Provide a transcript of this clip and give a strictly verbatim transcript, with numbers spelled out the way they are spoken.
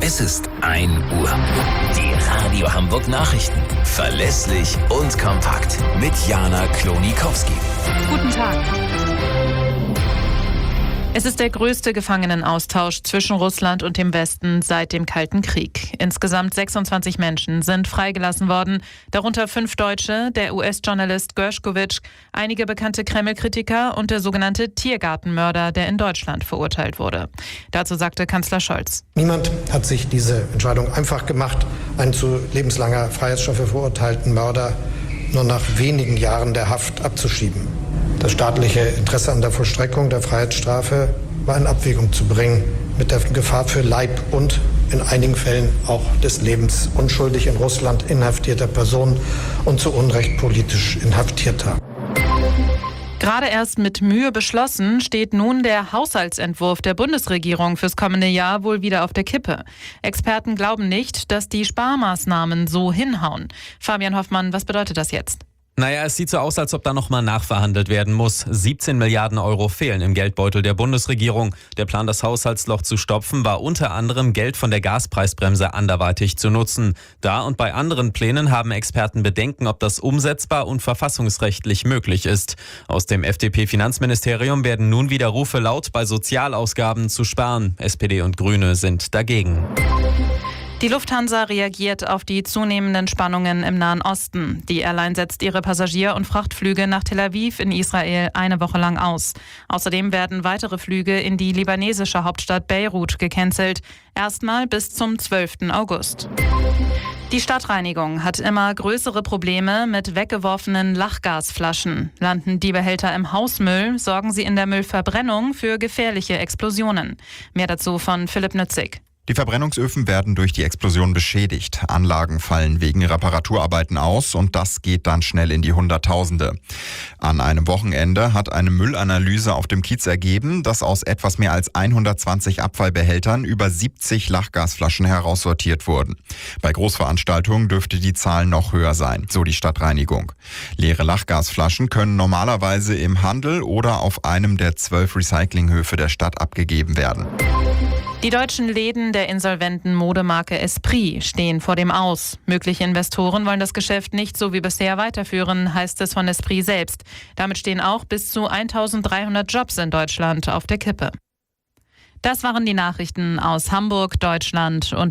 Es ist ein Uhr. Die Radio Hamburg Nachrichten. Verlässlich und kompakt. Mit Jana Klonikowski. Guten Tag. Es ist der größte Gefangenenaustausch zwischen Russland und dem Westen seit dem Kalten Krieg. Insgesamt sechsundzwanzig Menschen sind freigelassen worden, darunter fünf Deutsche, der U S-Journalist Gershkovich, einige bekannte Kreml-Kritiker und der sogenannte Tiergartenmörder, der in Deutschland verurteilt wurde. Dazu sagte Kanzler Scholz: Niemand hat sich diese Entscheidung einfach gemacht, einen zu lebenslanger Freiheitsstrafe verurteilten Mörder nur nach wenigen Jahren der Haft abzuschieben. Das staatliche Interesse an der Vollstreckung der Freiheitsstrafe war in Abwägung zu bringen mit der Gefahr für Leib und in einigen Fällen auch des Lebens unschuldig in Russland inhaftierter Personen und zu Unrecht politisch Inhaftierter. Gerade erst mit Mühe beschlossen, steht nun der Haushaltsentwurf der Bundesregierung fürs kommende Jahr wohl wieder auf der Kippe. Experten glauben nicht, dass die Sparmaßnahmen so hinhauen. Fabian Hoffmann, was bedeutet das jetzt? Naja, es sieht so aus, als ob da nochmal nachverhandelt werden muss. siebzehn Milliarden Euro fehlen im Geldbeutel der Bundesregierung. Der Plan, das Haushaltsloch zu stopfen, war unter anderem Geld von der Gaspreisbremse anderweitig zu nutzen. Da und bei anderen Plänen haben Experten Bedenken, ob das umsetzbar und verfassungsrechtlich möglich ist. Aus dem F D P-Finanzministerium werden nun wieder Rufe laut, bei Sozialausgaben zu sparen. S P D und Grüne sind dagegen. Die Lufthansa reagiert auf die zunehmenden Spannungen im Nahen Osten. Die Airline setzt ihre Passagier- und Frachtflüge nach Tel Aviv in Israel eine Woche lang aus. Außerdem werden weitere Flüge in die libanesische Hauptstadt Beirut gecancelt. Erstmal bis zum zwölften August. Die Stadtreinigung hat immer größere Probleme mit weggeworfenen Lachgasflaschen. Landen die Behälter im Hausmüll, sorgen sie in der Müllverbrennung für gefährliche Explosionen. Mehr dazu von Philipp Nützig. Die Verbrennungsöfen werden durch die Explosion beschädigt. Anlagen fallen wegen Reparaturarbeiten aus und das geht dann schnell in die Hunderttausende. An einem Wochenende hat eine Müllanalyse auf dem Kiez ergeben, dass aus etwas mehr als hundertzwanzig Abfallbehältern über siebzig Lachgasflaschen heraussortiert wurden. Bei Großveranstaltungen dürfte die Zahl noch höher sein, so die Stadtreinigung. Leere Lachgasflaschen können normalerweise im Handel oder auf einem der zwölf Recyclinghöfe der Stadt abgegeben werden. Die deutschen Läden der insolventen Modemarke Esprit stehen vor dem Aus. Mögliche Investoren wollen das Geschäft nicht so wie bisher weiterführen, heißt es von Esprit selbst. Damit stehen auch bis zu eintausenddreihundert Jobs in Deutschland auf der Kippe. Das waren die Nachrichten aus Hamburg, Deutschland und